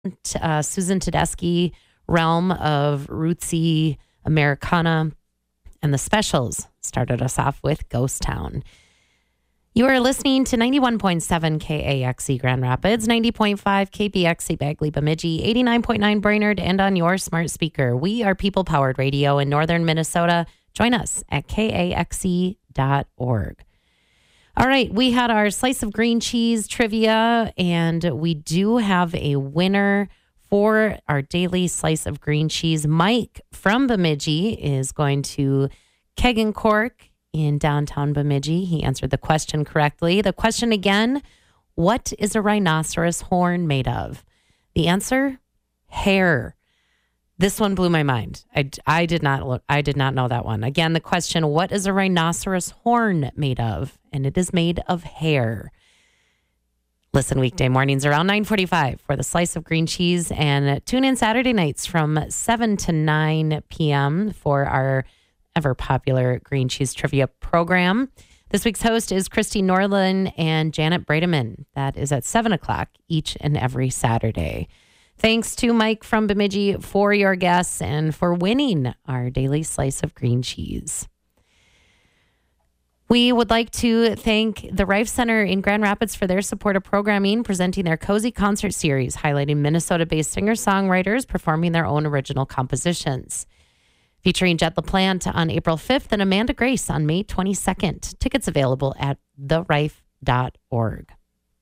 Susan Tedeschi realm of rootsy Americana. And the Specials started us off with Ghost Town. You are listening to 91.7 KAXE Grand Rapids, 90.5 KBXE Bagley Bemidji, 89.9 Brainerd, and on your smart speaker. We are people-powered radio in northern Minnesota. Join us at kaxe.org. All right, we had our slice of green cheese trivia, and we do have a winner for our daily slice of green cheese. Mike from Bemidji is going to Keg and Cork in downtown Bemidji. He answered the question correctly. The question again, what is a rhinoceros horn made of? The answer, hair. This one blew my mind. I did not know that one. Again, the question, what is a rhinoceros horn made of? And it is made of hair. Listen weekday mornings around 9:45 for the slice of green cheese, and tune in Saturday nights from 7 to 9 p.m. for our ever popular green cheese trivia program. This week's host is Christy Norlin and Janet Brademan. That is at 7 o'clock each and every Saturday. Thanks to Mike from Bemidji for your guests and for winning our daily slice of green cheese. We would like to thank the Rife Center in Grand Rapids for their support of programming, presenting their Cozy Concert Series, highlighting Minnesota-based singer-songwriters performing their own original compositions. Featuring Jet LaPlante on April 5th and Amanda Grace on May 22nd. Tickets available at therife.org.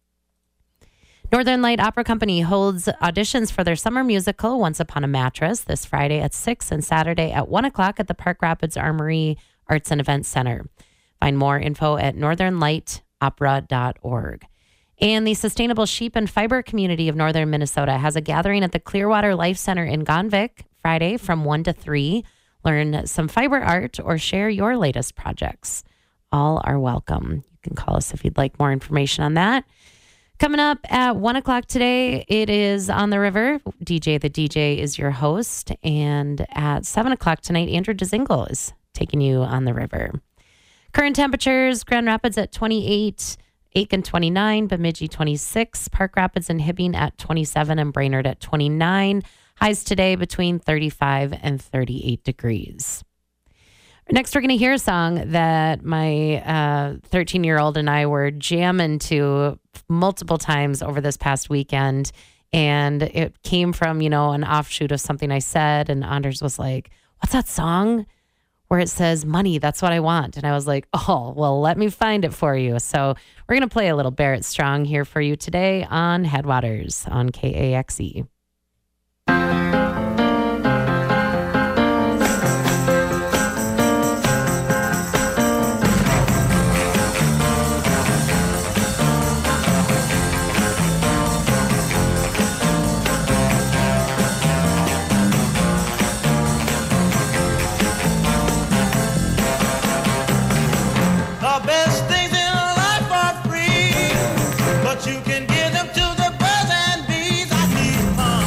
Northern Light Opera Company holds auditions for their summer musical, Once Upon a Mattress, this Friday at 6 and Saturday at 1 o'clock at the Park Rapids Armory Arts and Events Center. Find more info at northernlightopera.org. And the Sustainable Sheep and Fiber Community of Northern Minnesota has a gathering at the Clearwater Life Center in Gonvick Friday from 1 to 3. Learn some fiber art or share your latest projects. All are welcome. You can call us if you'd like more information on that. Coming up at 1 o'clock today, it is On the River. DJ the DJ is your host. And at 7 o'clock tonight, Andrew Dezingle is taking you on the river. Current temperatures, Grand Rapids at 28, Aiken 29, Bemidji 26, Park Rapids and Hibbing at 27, and Brainerd at 29. Highs today between 35 and 38 degrees. Next, we're going to hear a song that my 13-year-old and I were jamming to multiple times over this past weekend. And it came from, an offshoot of something I said. And Anders was like, what's that song where it says money? That's what I want. And I was like, oh, well, let me find it for you. So we're going to play a little Barrett Strong here for you today on Headwaters on KAXE. You can give them to the birds and bees. I need money.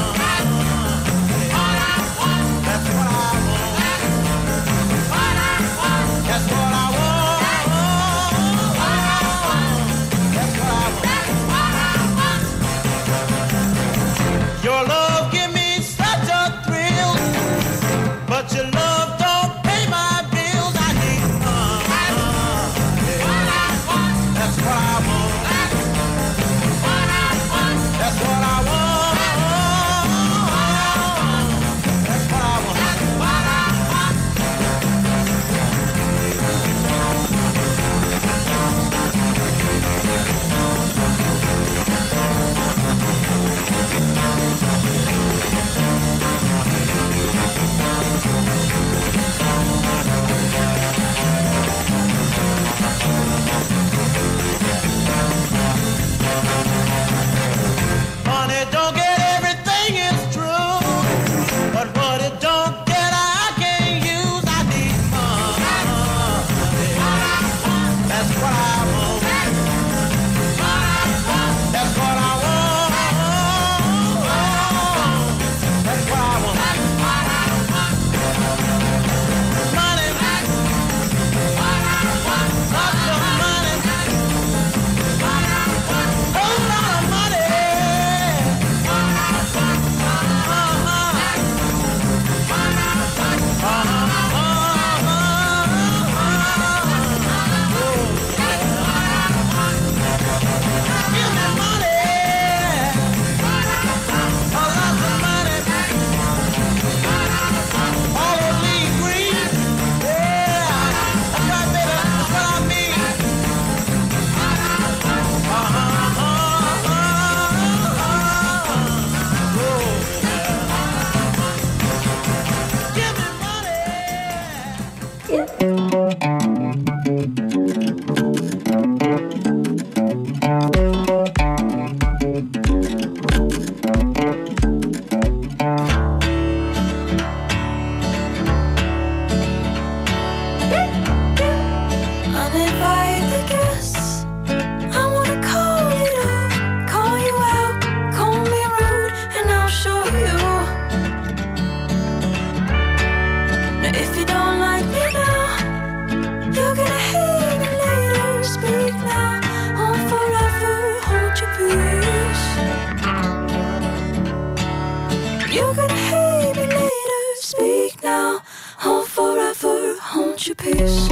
You're gonna hate me later. Speak now, hold forever, hold your peace.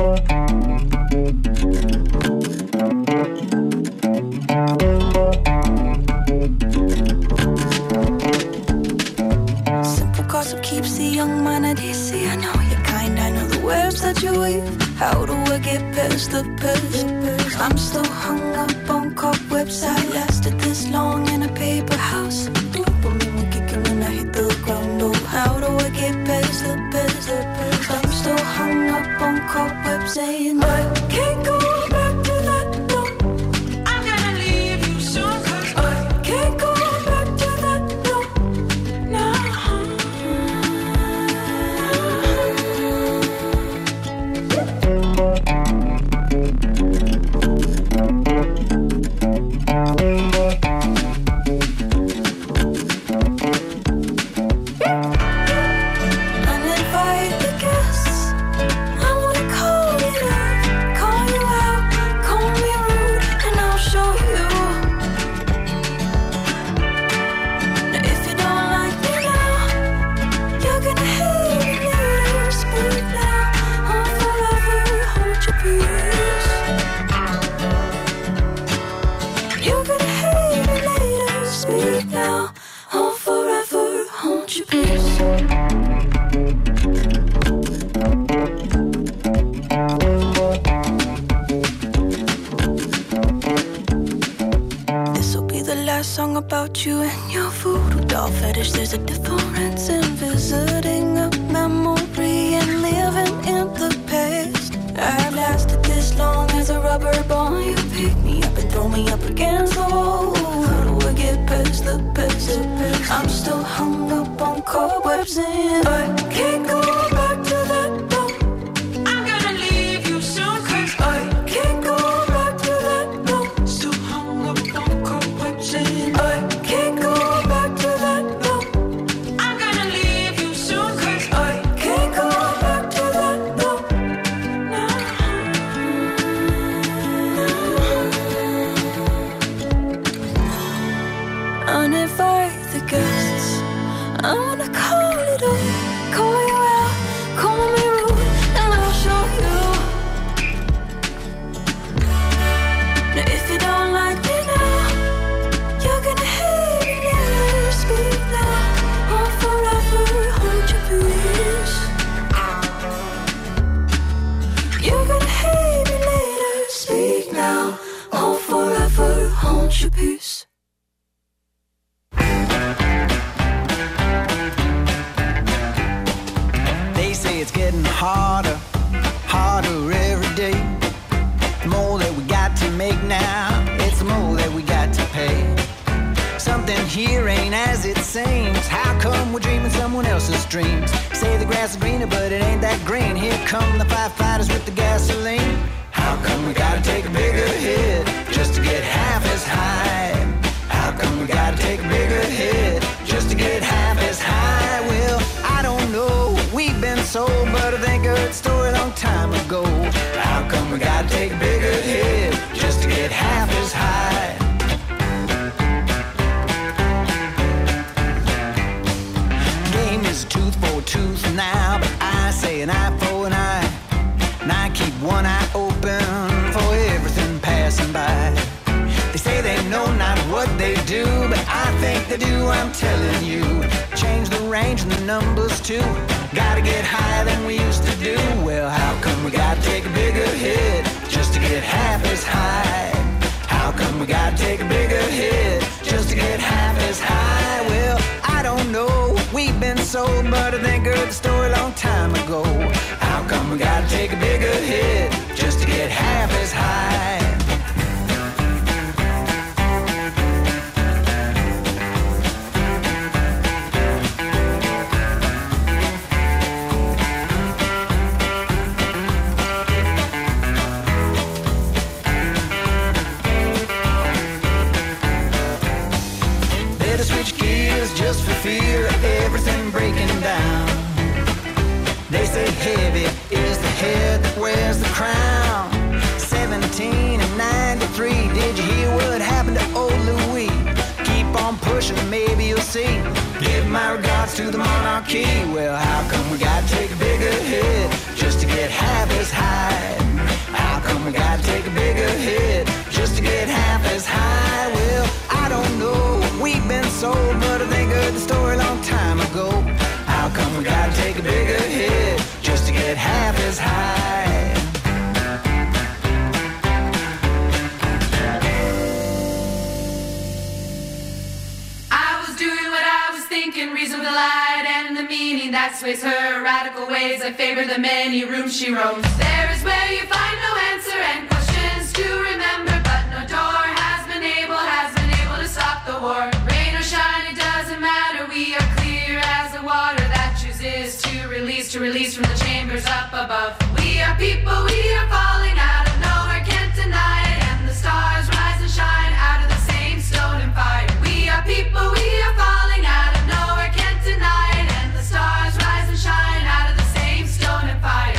Simple gossip keeps the young mind at ease. I know you're kind, I know the webs that you weave. How do I get past the past? I'm still hung up on cobwebs. I lasted this long in a paper house. When I hit the ground, oh, how do I get past the past? I'm still hung up on cobwebs, saying I can't go back to that. No, I'm gonna leave you soon, 'cause I can't go back to that. No, no. Song about you and your voodoo doll fetish. There's a difference in visiting a memory and living in the past. I've lasted this long as a rubber ball. You pick me up and throw me up against the wall. How do I get past the past? I'm still hung up on cobwebs and I can't go back to that. No, I'm gonna leave you soon, 'cause I can't go back to that. No, still hung up on cobwebs and I can't go back to that. No, I'm gonna leave you soon, 'cause I can't go back to that. No, no, no. Uninvite the guests. I wanna call it up, call you out, call me rude, and I'll show you. Now if you don't like me now, you're gonna hate me later. Speak now, hold forever, hold your peace. You're gonna hate me later. Speak now, hold forever, hold your peace. It's getting harder, harder every day. The more that we got to make now, it's the more that we got to pay. Something here ain't as it seems. How come we're dreaming someone else's dreams? Say the grass is greener, but it ain't that green. Here come the firefighters with the gasoline. How come we gotta take a bigger hit just to get half as high? How come we gotta take a bigger hit just to get half as high? Well, I don't know. We've been sold, but I think I heard a story a long time ago. How come we gotta take a bigger hit just to get half as high? Game is a tooth for a tooth now, but I say an eye for an eye. And I keep one eye open for everything passing by. They say they know not what they do, but I think they do, I'm telling you. Change the range and the numbers too. Gotta get higher than we used to do. Well, how come we gotta take a bigger hit just to get half as high? How come we gotta take a bigger hit just to get half as high? Well, I don't know. We've been sold, but I think I heard the story a long time ago. How come we gotta take a bigger hit just to get half as high? Just for fear of everything breaking down. They say heavy is the head that wears the crown. 17 and 93, did you hear what happened to old Louis? Keep on pushing, maybe you'll see. Give my regards to the monarchy. Well, how come we gotta take a bigger hit just to get half as high? How come we gotta take a bigger hit just to get half as high? Well, I don't know. We've been sold, but I think heard the story a long time ago. How come we gotta take a bigger hit just to get half as high? I was doing what I was thinking, reason with the light and the meaning that sways her radical ways. I favor the many rooms she roams. There is where you find no answer and questions to remember, but no door has been able to stop the war. Rain or shine, it doesn't matter. We are clear as the water that chooses to release from the chambers up above. We are people, we are falling out of nowhere, can't deny it. And the stars rise and shine out of the same stone and fire. We are people, we are falling out of nowhere, can't deny it. And the stars rise and shine out of the same stone and fire.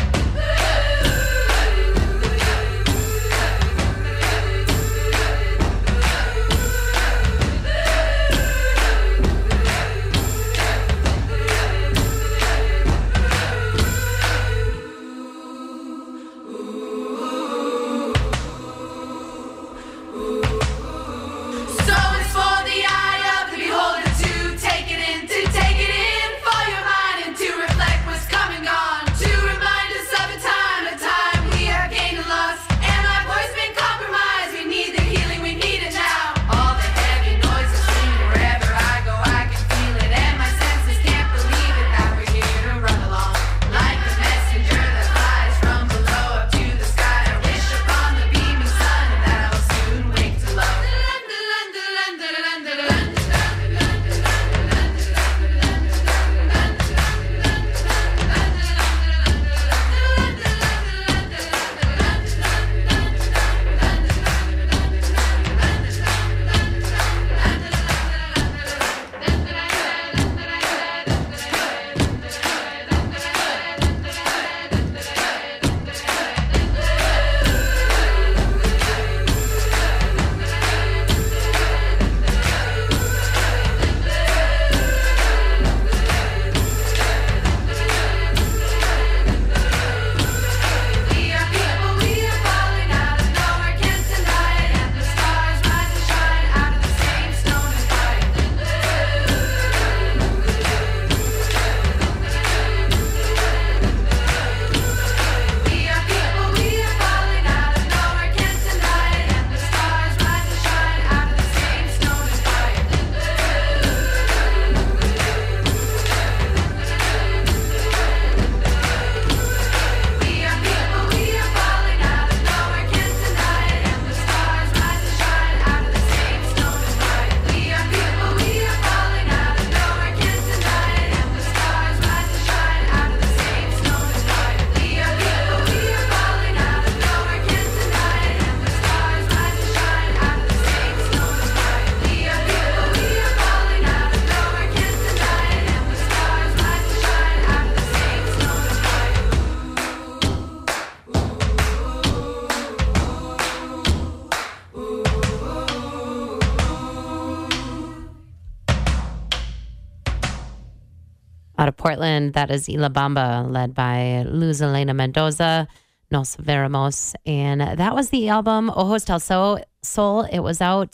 Out of Portland, that is Ila Bamba, led by Luz Elena Mendoza, Nos Veremos. And that was the album Ojos del Sol. It was out,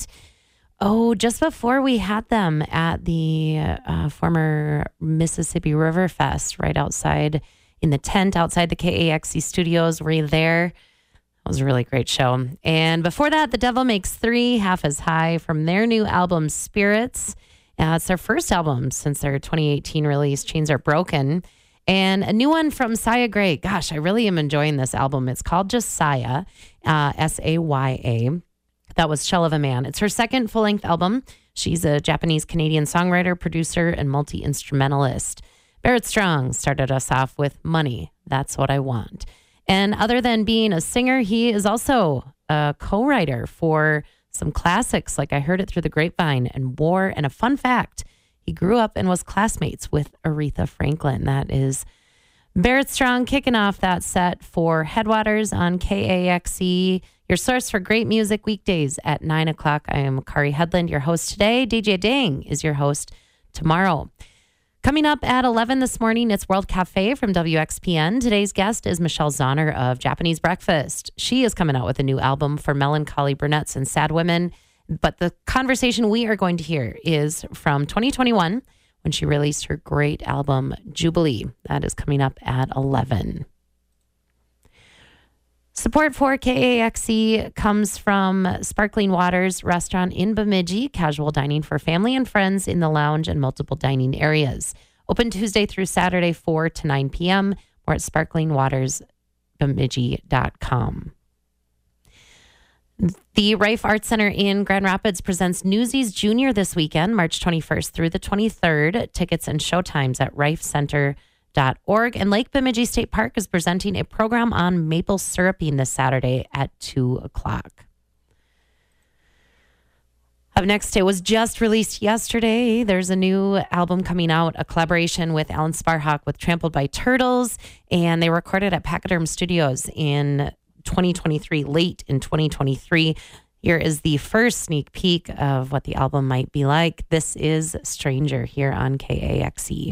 just before we had them at the former Mississippi River Fest, right outside in the tent outside the KAXE studios. Were you there? It was a really great show. And before that, The Devil Makes Three, Half as High, from their new album, Spirits. It's their first album since their 2018 release, Chains Are Broken. And a new one from Saya Gray. Gosh, I really am enjoying this album. It's called just Saya, Saya. That was Shell of a Man. It's her second full-length album. She's a Japanese-Canadian songwriter, producer, and multi-instrumentalist. Barrett Strong started us off with Money, That's What I Want. And other than being a singer, he is also a co-writer for some classics like I Heard It Through the Grapevine and War. And a fun fact, he grew up and was classmates with Aretha Franklin. That is Barrett Strong kicking off that set for Headwaters on KAXE, your source for great music weekdays at 9 o'clock. I am Kari Headland, your host today. DJ Ding is your host tomorrow. Coming up at 11 this morning, it's World Cafe from WXPN. Today's guest is Michelle Zahner of Japanese Breakfast. She is coming out with a new album for melancholy brunettes and sad women. But the conversation we are going to hear is from 2021 when she released her great album, Jubilee. That is coming up at 11. Support for KAXE comes from Sparkling Waters Restaurant in Bemidji, casual dining for family and friends in the lounge and multiple dining areas. Open Tuesday through Saturday, 4 to 9 p.m. or at sparklingwatersbemidji.com. The Rife Arts Center in Grand Rapids presents Newsies Junior this weekend, March 21st through the 23rd. Tickets and showtimes at rifecenter.org. And Lake Bemidji State Park is presenting a program on maple syruping this Saturday at 2 o'clock. Up next, it was just released yesterday. There's a new album coming out, a collaboration with Alan Sparhawk with Trampled by Turtles, and they recorded at Pachyderm Studios in 2023, late in 2023. Here is the first sneak peek of what the album might be like. This is Stranger here on KAXE.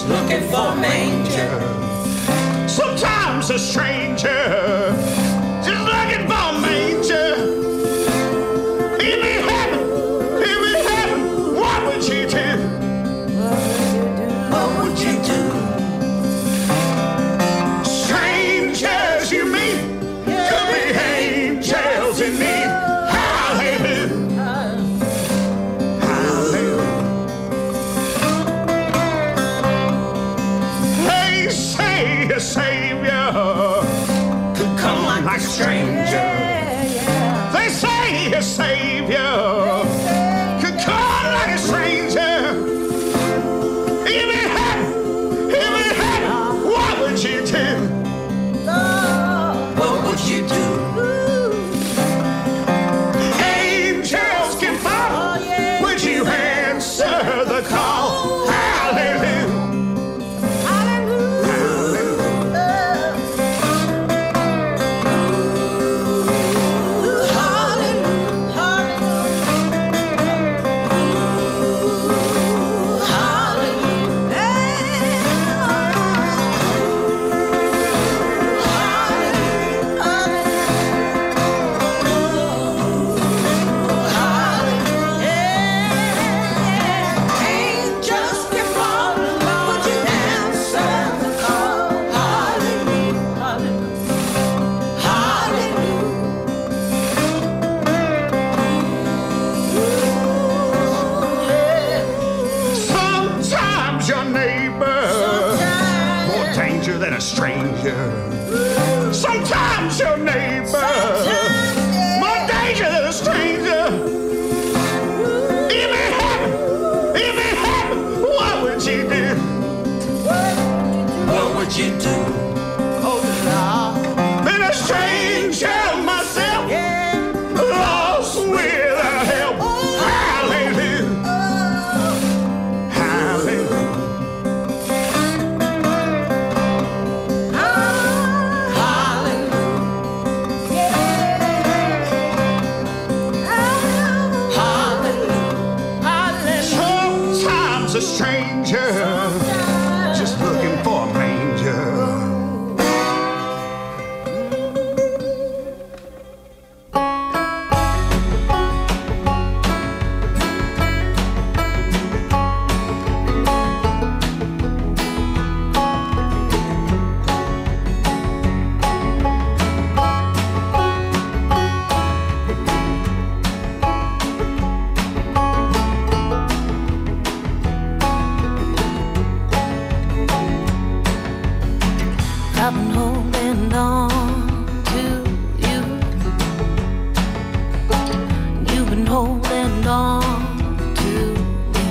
just looking for a manger. Sometimes a stranger, just looking for a manger. If it happened, what would you do? What would you do? Strangers you meet could be angels in need. Hallelujah. Hallelujah. They say a savior Could come like a stranger. They say a savior could come like a stranger. If it happened, what would you do? What would you do? Angels can fall. Would you answer the call? Hallelujah. Angels can fall. Would you answer the call? Hallelujah. Sometimes your neighbor more danger than a stranger. Sometimes your neighbor more danger than a stranger. If it happened, what would you do? What would you do? Been a stranger myself, lost without help. Hallelujah. Hallelujah. Sometimes a stranger just looking for a manger. I've been holding on to you. You've been holding on to me.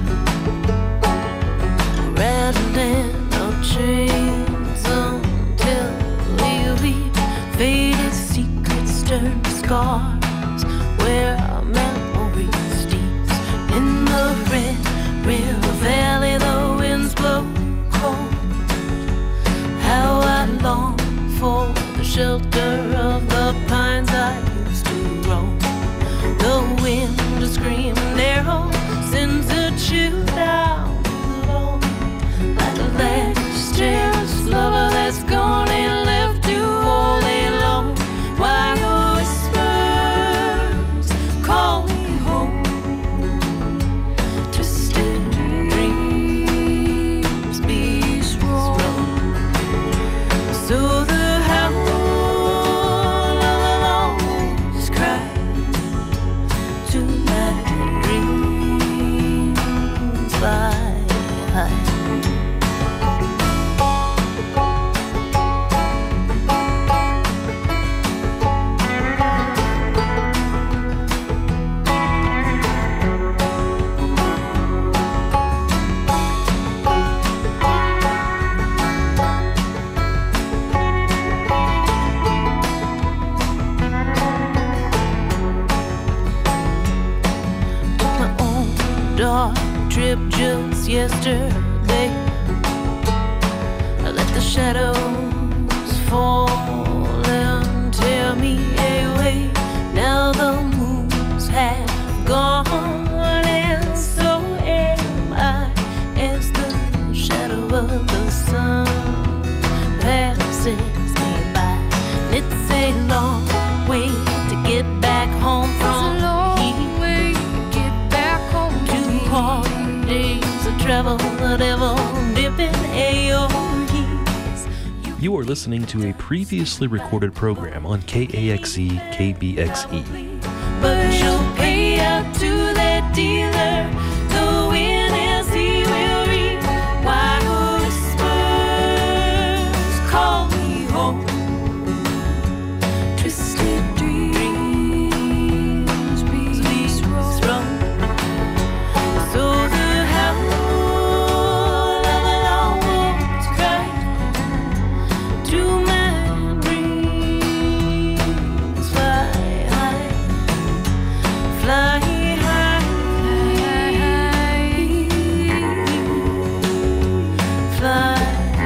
Rattling our chains until we leave. Faded secrets turn to scars where our memory steeps. In the red river valley, the winds blow cold. How I long for the shelter of the pines I used to roam. The wind is screaming arrow sends a chill down below. Like a last chance lover that's gone and left you all alone. While the whispers call me home. Twisted dreams be strong. So the howl of the lost cry to my dreams fly high. Dark trip just yesterday. I let the shadows fall and tear me away. Now the moons have gone, and so am I, as the shadow You're listening to a previously recorded program on KAXE KBXE. But you'll pay out to that dealer. The win is he will reap. Why whispers call me home? Twisted dreams be strong. So the howl of a long wolf's cry to my dreams fly high. Fly high, fly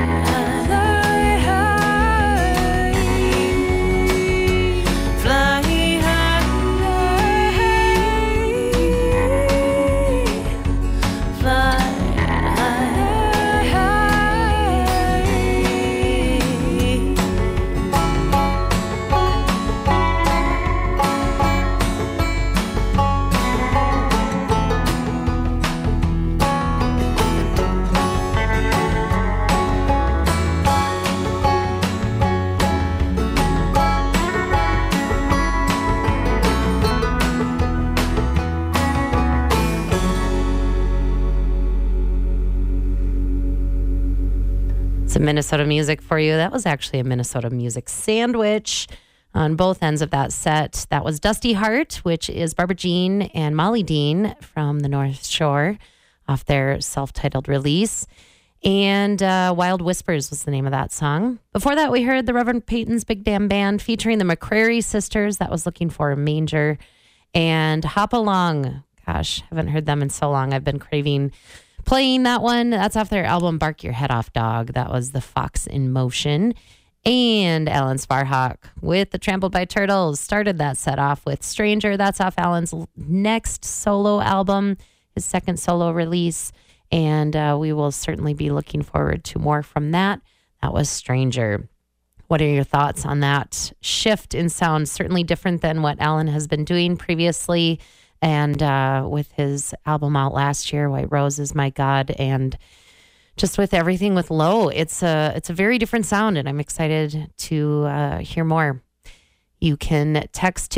Some Minnesota music for you. That was actually a Minnesota music sandwich on both ends of that set. That was Dusty Heart, which is Barbara Jean and Molly Dean from the North Shore off their self-titled release. And Wild Whispers was the name of that song. Before that, we heard the Reverend Peyton's Big Damn Band featuring the McCrary Sisters. That was Looking for a Manger. And Hop Along. Gosh, haven't heard them in so long. I've been craving playing that one. That's off their album Bark Your Head Off Dog. That was The Fox in Motion. And Alan Sparhawk with the Trampled by Turtles started that set off with Stranger. That's off Alan's next solo album, his second solo release. And we will certainly be looking forward to more from that. That was Stranger. What are your thoughts on that shift in sound? Certainly different than what Alan has been doing previously. And with his album out last year, White Rose Is My God, and just with everything with Low, it's a very different sound, and I'm excited to hear more. You can text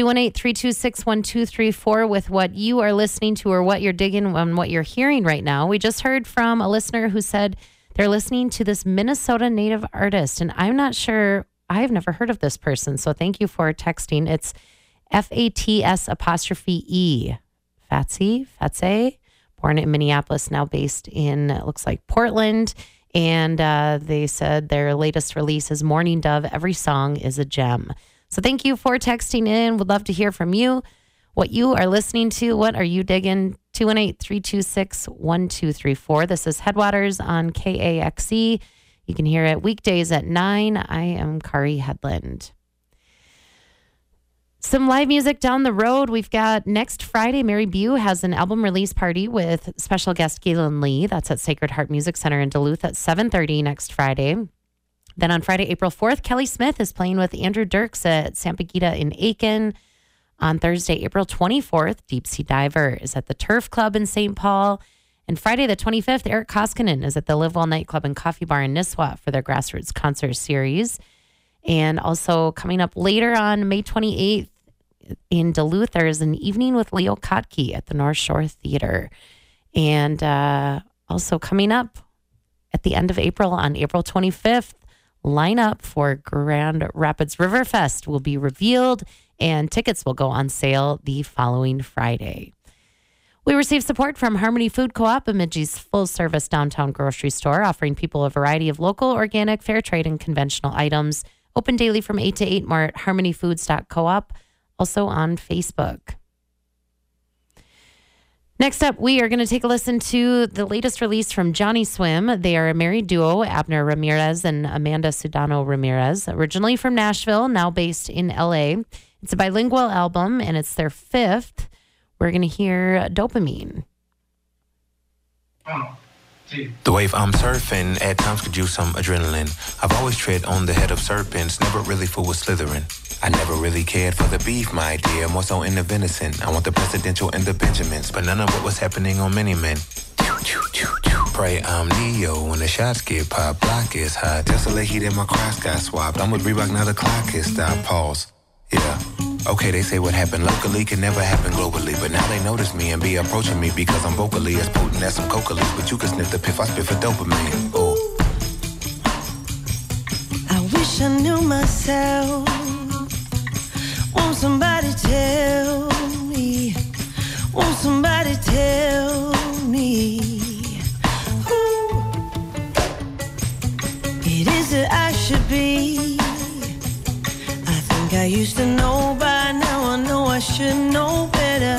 218-326-1234 with what you are listening to or what you're digging and what you're hearing right now. We just heard from a listener who said they're listening to this Minnesota native artist, and I'm not sure, I've never heard of this person, so thank you for texting. It's FATS''E. Fatse, born in Minneapolis, now based in, it looks like, Portland. And they said their latest release is Morning Dove. Every song is a gem. So thank you for texting in. Would love to hear from you. What you are listening to. What are you digging? 218-326-1234. This is Headwaters on KAXE. You can hear it weekdays at 9. I am Kari Headland. Some live music down the road. We've got next Friday, Mary Bew has an album release party with special guest Galen Lee. That's at Sacred Heart Music Center in Duluth at 7:30 next Friday. Then on Friday, April 4th, Kelly Smith is playing with Andrew Dirks at Sampaguita in Aiken. On Thursday, April 24th, Deep Sea Diver is at the Turf Club in St. Paul. And Friday the 25th, Eric Koskinen is at the Live Well Nightclub and Coffee Bar in Nisswa for their Grassroots Concert Series. And also coming up later on May 28th in Duluth, there is an evening with Leo Kotke at the North Shore Theater. And also coming up at the end of April on April 25th, lineup for Grand Rapids Riverfest will be revealed and tickets will go on sale the following Friday. We received support from Harmony Food Co-op, Bemidji's full-service downtown grocery store, offering people a variety of local, organic, fair trade, and conventional items. Open daily from 8 to 8, more at harmonyfoods.coop. Also on Facebook. Next up, we are going to take a listen to the latest release from Johnny Swim. They are a married duo, Abner Ramirez and Amanda Sudano Ramirez, originally from Nashville, now based in LA. It's a bilingual album, and it's their fifth. We're going to hear Dopamine. The wave I'm surfing at times could use some adrenaline. I've always tread on the head of serpents, never really fool with slithering. I never really cared for the beef, my dear, more so in the venison. I want the presidential and the Benjamins, but none of what was happening on Many Men. Pray I'm Neo when the shots get popped. Block is hot. Tesla heat in my cross got swapped. I'm with Reebok, now the clock is stopped. Pause. Yeah. Okay, they say what happened locally can never happen globally. But now they notice me and be approaching me because I'm vocally as potent as some coca leaves. But you can sniff the piff, I spit for dopamine. Oh. I wish I knew myself. Won't somebody tell me? Won't somebody tell me who it is that I should be? I think I used to know, by now I know I should know better.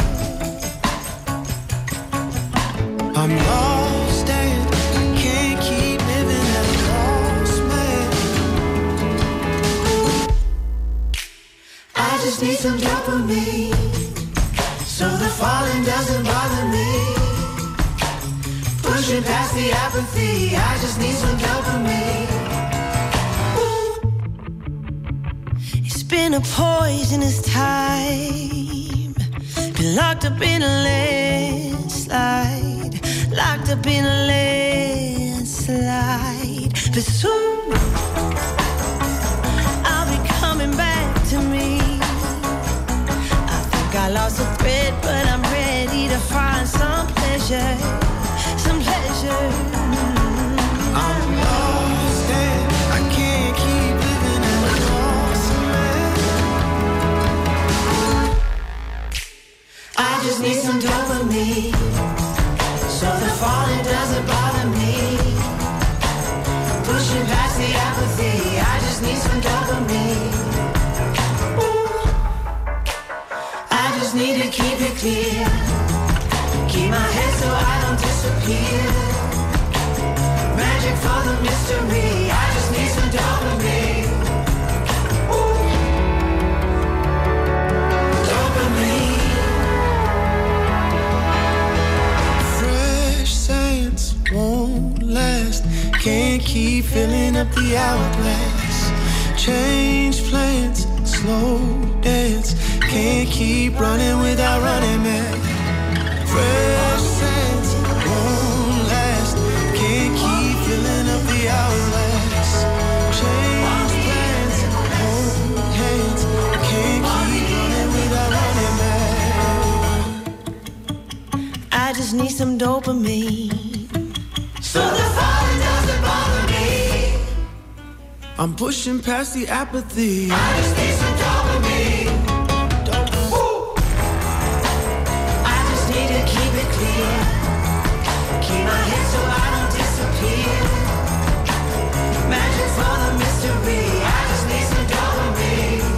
I'm lost and I can't keep living as a lost man. I just need some dopamine, so the falling doesn't bother me. Pushing past the apathy, I just need some dopamine. It's been a poisonous time. Been locked up in a landslide. Locked up in a landslide. But soon I'll be coming back to me. I think I lost a thread, but I'm ready to find some pleasure. Some pleasure. I'm lost and I can't keep living as a lost man. I just need some dopamine, so the falling doesn't bother me. Pushing past the apathy, I just need some dopamine. I just need to keep it clear. Keep my head so I don't disappear. Magic for the mystery. I just need some dopamine. Dopamine. Fresh science won't last. Can't keep filling up the hourglass. Change plans, slow dance. Can't keep running without running, man. Fresh sense won't last. Can't keep filling up the hourglass. Change plans, hold hands. Can't keep running without running back. I just need some dopamine, so the falling doesn't bother me. I'm pushing past the apathy. I just need some dopamine. keep my head so I don't disappear. Magic for the mystery. I just need some dopamine.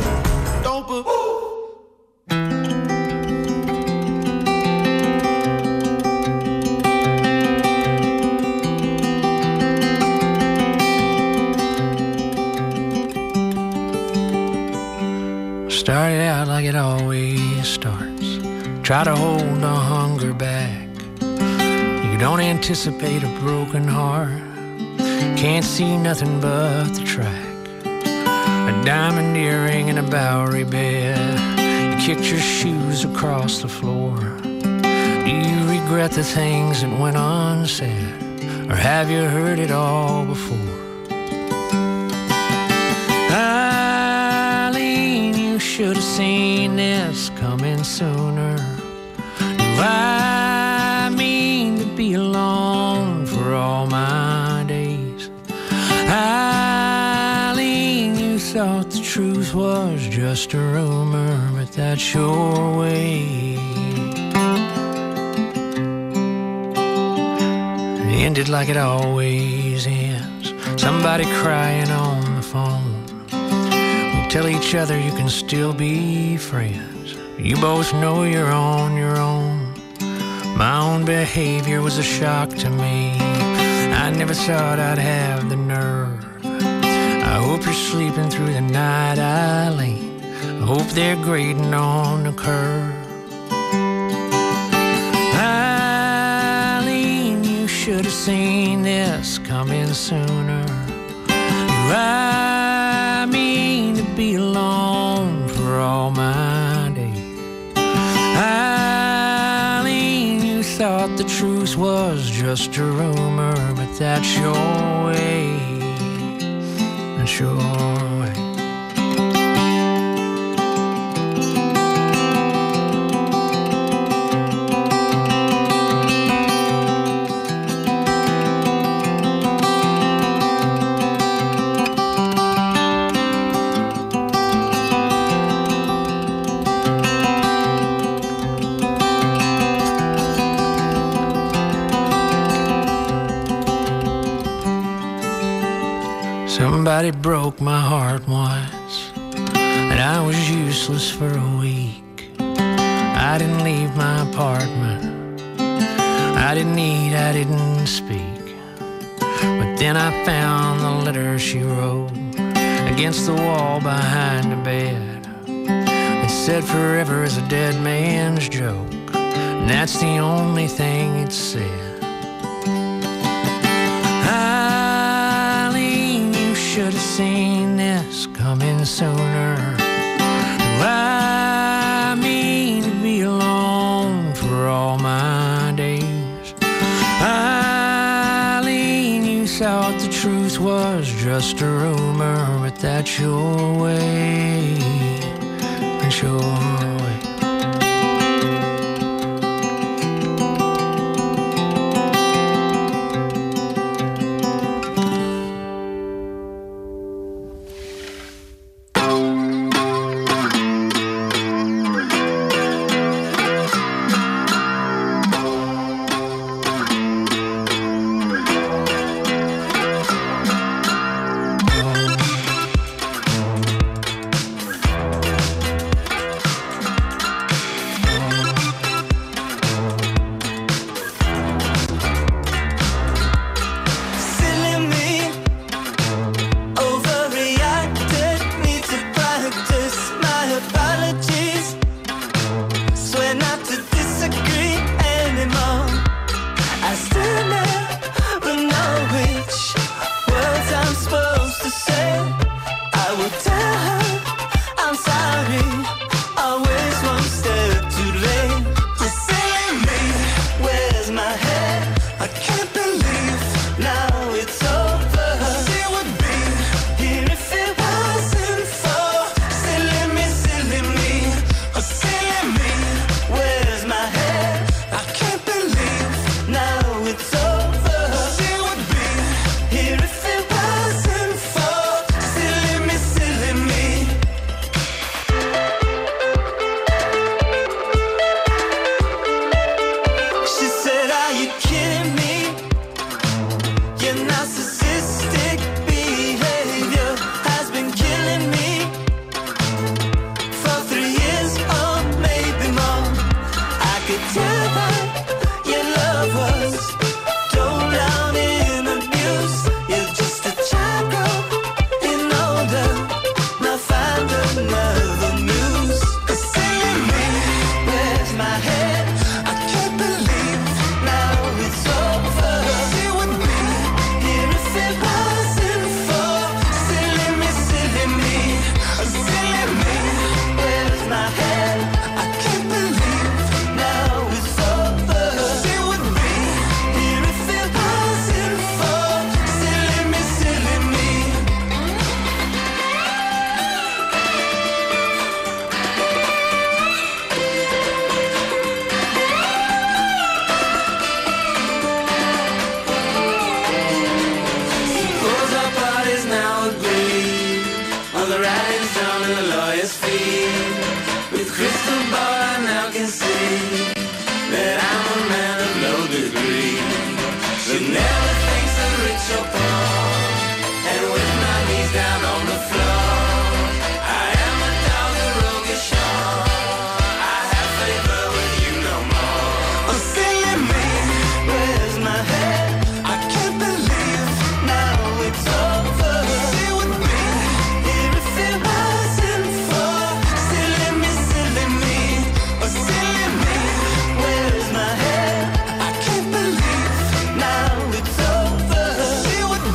Started out like it always starts. Try to hold the hunger back. You don't anticipate a broken heart. Can't see nothing but the track. A diamond earring and a Bowery bed. You kicked your shoes across the floor. Do you regret the things that went unsaid? Or have you heard it all before? Eileen, you should have seen this coming sooner. Do I mean to be alone for all my days? Eileen, you thought the truth was just a rumor, but that's your way. It ended like it always ends. Somebody crying on the phone. We tell each other you can still be friends. You both know you're on your own. My own behavior was a shock to me. I never thought I'd have the nerve. I hope you're sleeping through the night, Eileen. I hope they're grading on the curve. Eileen, you should have seen this coming sooner. Do I mean to be alone for all my days? Eileen, you thought the truth was just a rumor, but that's your way. That's your way. Somebody broke my heart once, and I was useless for a week. I didn't leave my apartment, I didn't eat, I didn't speak. But then I found the letter she wrote against the wall behind the bed. It said forever is a dead man's joke, and that's the only thing it said. Should have seen this coming sooner. I mean to be alone for all my days. Eileen, you thought the truth was just a rumor, but that's your way. That's your way. Where's my head? I can't believe now it's over.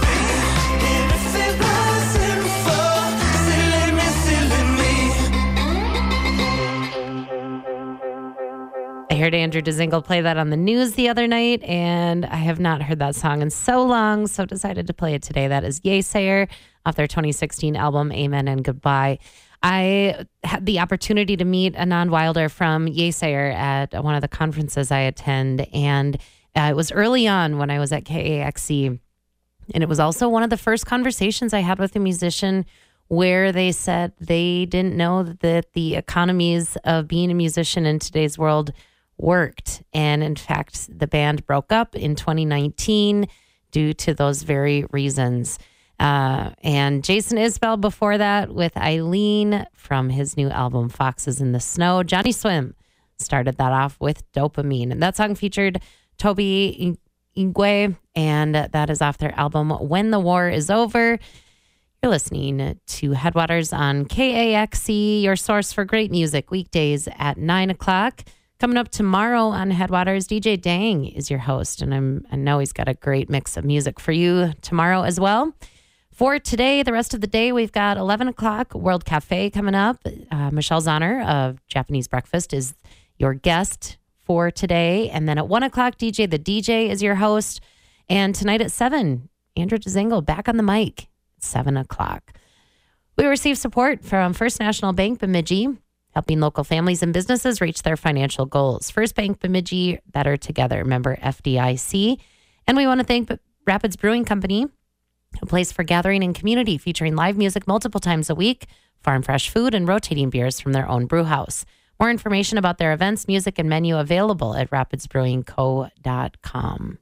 I heard Andrew Dzingel play that on the news the other night, and I have not heard that song in so long, so decided to play it today. That is Yeasayer off their 2016 album, Amen and Goodbye. I had the opportunity to meet Anand Wilder from Yeasayer at one of the conferences I attend, and it was early on when I was at KAXE, and it was also one of the first conversations I had with a musician where they said they didn't know that the economies of being a musician in today's world worked. And in fact, the band broke up in 2019 due to those very reasons. And Jason Isbell before that with Eileen from his new album, Foxes in the Snow. Johnny Swim started that off with Dopamine. And that song featured Toby Igwe, and that is off their album, When the War is Over. You're listening to Headwaters on KAXE, your source for great music, weekdays at 9 o'clock. Coming up tomorrow on Headwaters, DJ Dang is your host, and I know he's got a great mix of music for you tomorrow as well. For today, the rest of the day, we've got 11 o'clock, World Cafe coming up. Michelle Zahner of Japanese Breakfast is your guest for today. And then at 1 o'clock, DJ The DJ is your host. And tonight at 7, Andrew Dzingel back on the mic at 7 o'clock. We receive support from First National Bank Bemidji, helping local families and businesses reach their financial goals. First Bank Bemidji, better together, member FDIC. And we want to thank Rapids Brewing Company, a place for gathering and community featuring live music multiple times a week, farm fresh food, and rotating beers from their own brew house. More information about their events, music, and menu available at rapidsbrewingco.com.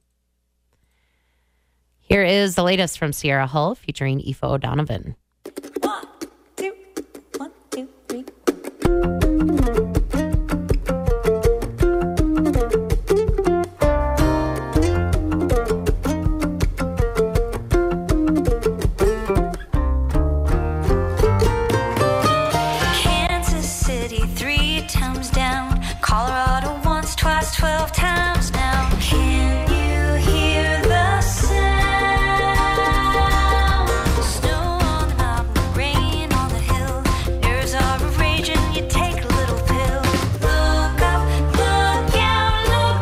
Here is the latest from Sierra Hull featuring Aoife O'Donovan. 1, 2, 1, 2, 3. Kansas City 3 times down, Colorado once, twice, 12 times now. Can you hear the sound? Snow on the mountain, rain on the hill. Nerves are raging, you take a little pill. Look up, look out, look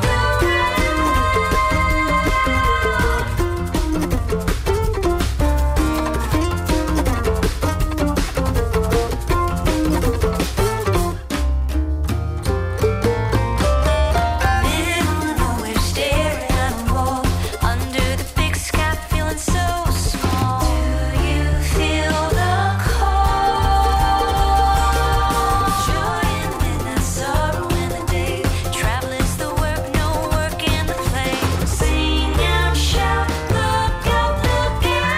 middle of nowhere, staring at a wall. Under the big sky, feeling so small. Do you feel the call? Joy in the midnight, sorrow in the day. Travel is the work, no work in the play. Sing and shout, look out, look out.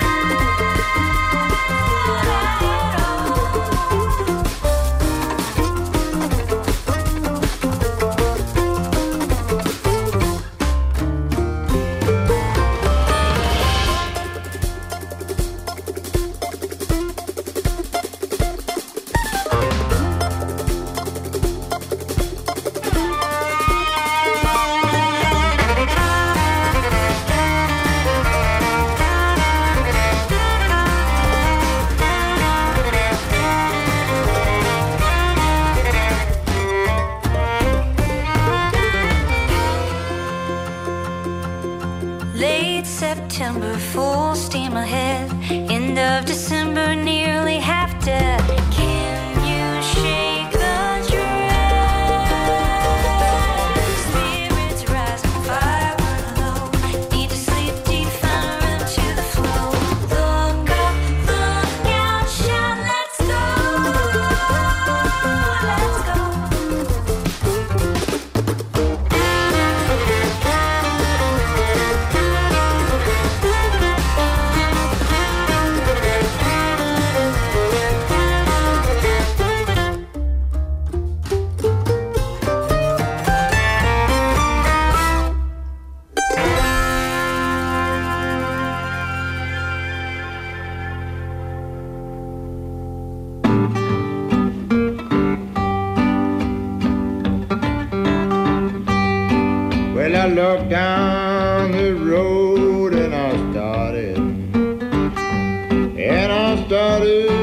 Late September, full steam ahead. End of December, nearly half dead. Can you shake the dread? Spirits rising, fire burning low. Need to sleep deep, find a rhythm to the flow. Look up, look out, shout, let's go. Let's go. Well, I looked down the road and I started. And I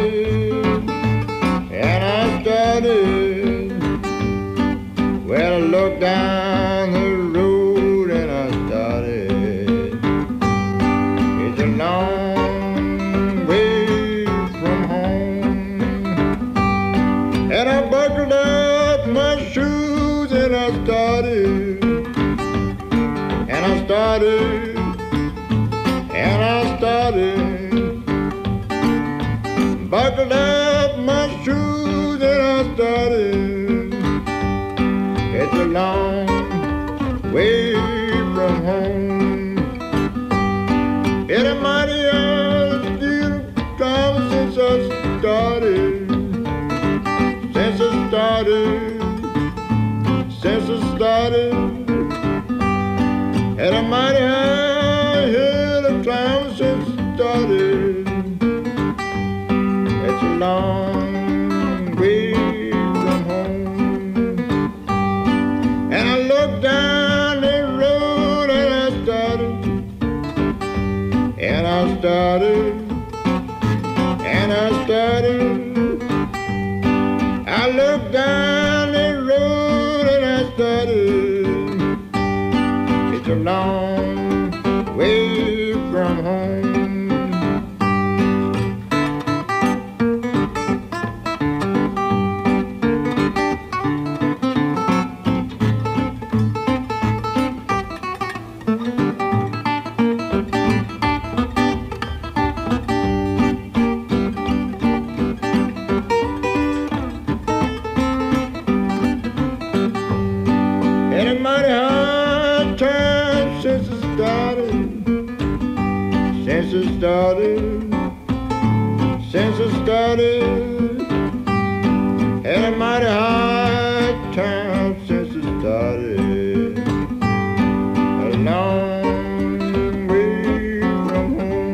started. And I started. Well, I looked down the road and I started. It's a long way from home. And I buckled up my shoes and I started. And I started. And I started. Buckled up my shoes and I started. It's a long way from home. It's a mighty deal come since I started. Since I started. Since I started. It's a mighty hill of climb since I started. It's a long way from home. And I looked down the road and I started. And I started. And I started. I looked down the road and I started. It's a long way from home. Since I started, had a mighty hard time since I started. A long way from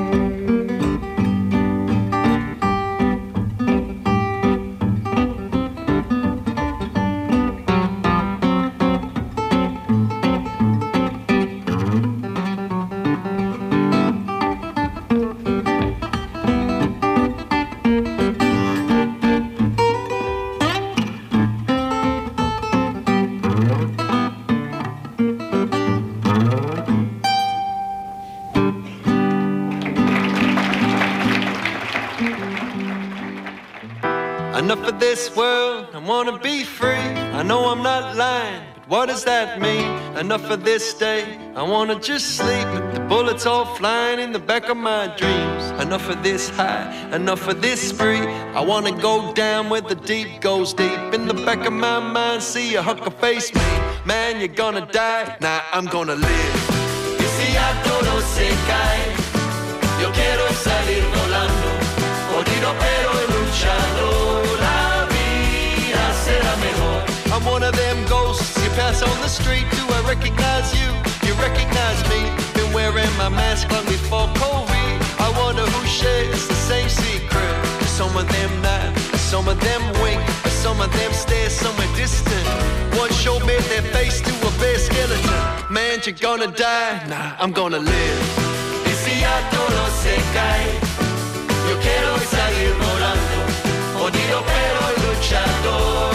Enough of this world, I wanna be free. I know I'm not lying, but what does that mean? Enough of this day, I wanna just sleep, but the bullets all flying in the back of my dreams. Enough of this high, enough of this spree. I wanna go down where the deep goes deep. In the back of my mind, see a hucker face me. Man, you're gonna die, nah, I'm gonna live. Y si a todo se cae, yo quiero salir volando, jodido pero luchando. I'm one of them ghosts you pass on the street. Do I recognize you? You recognize me. Been wearing my mask long before COVID. I wonder who shares the same secret. Some of them nod, some of them wink, some of them stare somewhere distant. One showed their face to a bare skeleton. Man, you're gonna die, nah, I'm gonna live. Y si a todo se cae, yo quiero salir volando, jodido pero luchando.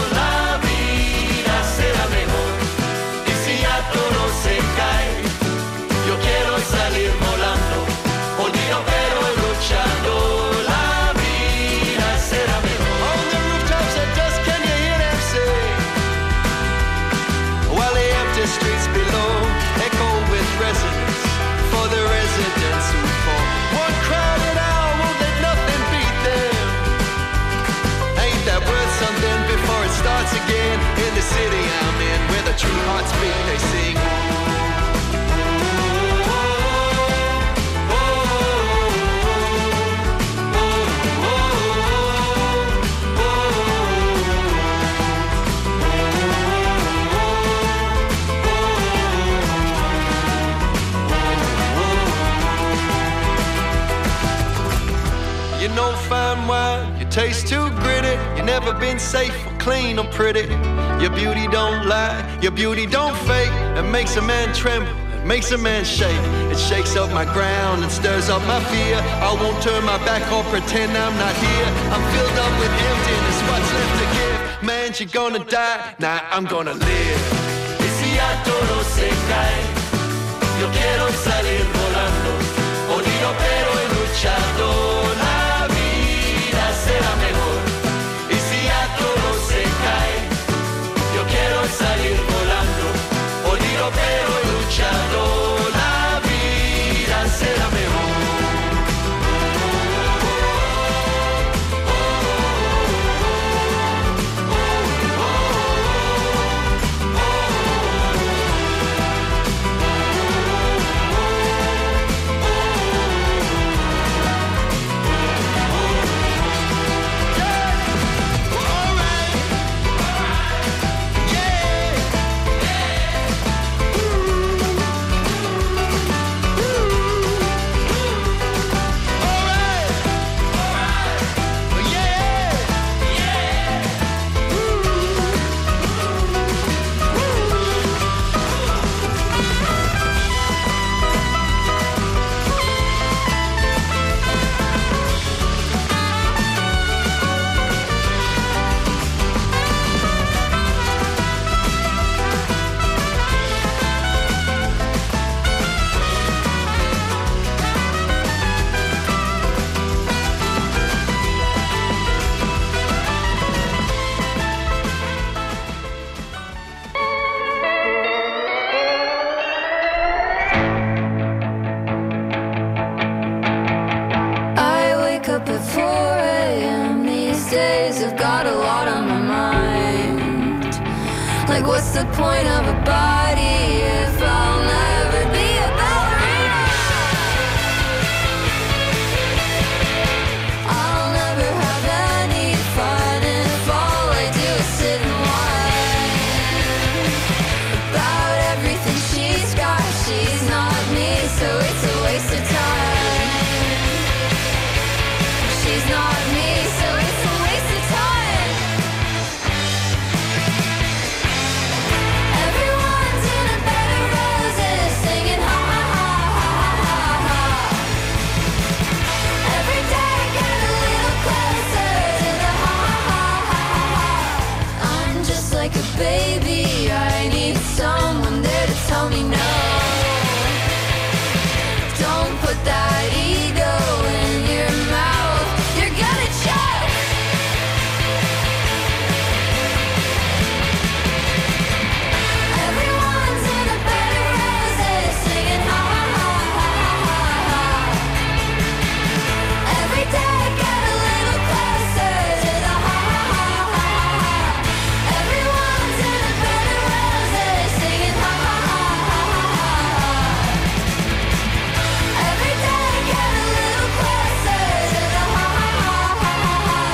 Salir volando, jodido pero luchando, la vida será mejor. On the rooftops at dusk, can you hear them sing? While the empty streets below echo with resonance for the residents who fall. One crowded hour won't let nothing beat them. Ain't that worth something before it starts again? In the city I'm in, where the true hearts beat, they sing. You know fine wine, you taste too gritty. You never been safe or clean or pretty. Your beauty don't lie, your beauty don't fake. It makes a man tremble, it makes a man shake. It shakes up my ground and stirs up my fear. I won't turn my back or pretend I'm not here. I'm filled up with emptiness, what's left to give? Man, you're gonna die, nah, I'm gonna live. the point of a body if I'll never be a ballerina? I'll never have any fun if all I do is sit and whine about everything she's got. She's not me, so it's a waste of time. She's not me, so it's a waste of time. Everyone's in a bed of roses singing ha ha ha ha ha ha. Every day get a little closer to the ha ha ha ha ha. I'm just like a baby, I need someone there to tell me no. Don't put that ego in your mouth, you're gonna choke. Everyone's in a bed of roses singing ha ha ha ha ha ha. Every day get a little closer to the ha ha ha ha ha. Everyone's in a bed of roses singing ha ha ha ha ha. Every day get a little closer to the ha ha ha ha ha.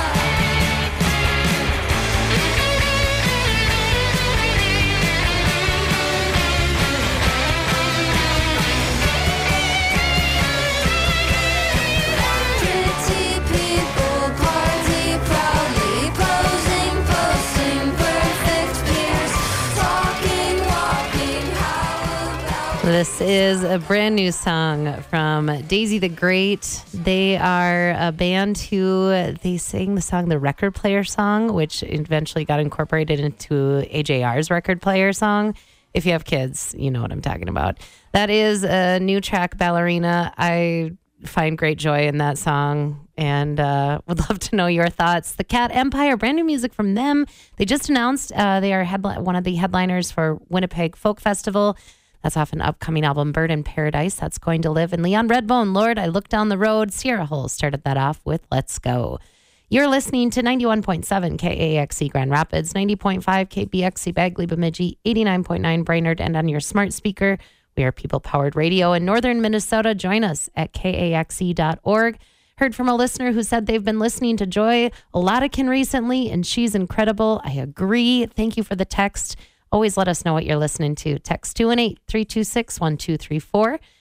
Pretty people party proudly, posing, posting, perfect peers, talking, walking, how about This is a brand new song from Daisy the Great. They are a band who they sang the song, the Record Player Song, which eventually got incorporated into AJR's Record Player Song. If you have kids, you know what I'm talking about. That is a new track, Ballerina. I find great joy in that song and would love to know your thoughts. The Cat Empire, brand new music from them. They just announced they are one of the headliners for Winnipeg Folk Festival. That's off an upcoming album, Bird in Paradise. That's going to live. And Leon Redbone, Lord, I Look Down the Road. Sierra Hull started that off with Let's Go. You're listening to 91.7 KAXE Grand Rapids, 90.5 KBXE Bagley Bemidji, 89.9 Brainerd, and on your smart speaker. We are people-powered radio in northern Minnesota. Join us at kaxe.org. Heard from a listener who said they've been listening to Joy Oladikin recently, and she's incredible. I agree. Thank you for the text. Always let us know what you're listening to. Text 218-326-1234.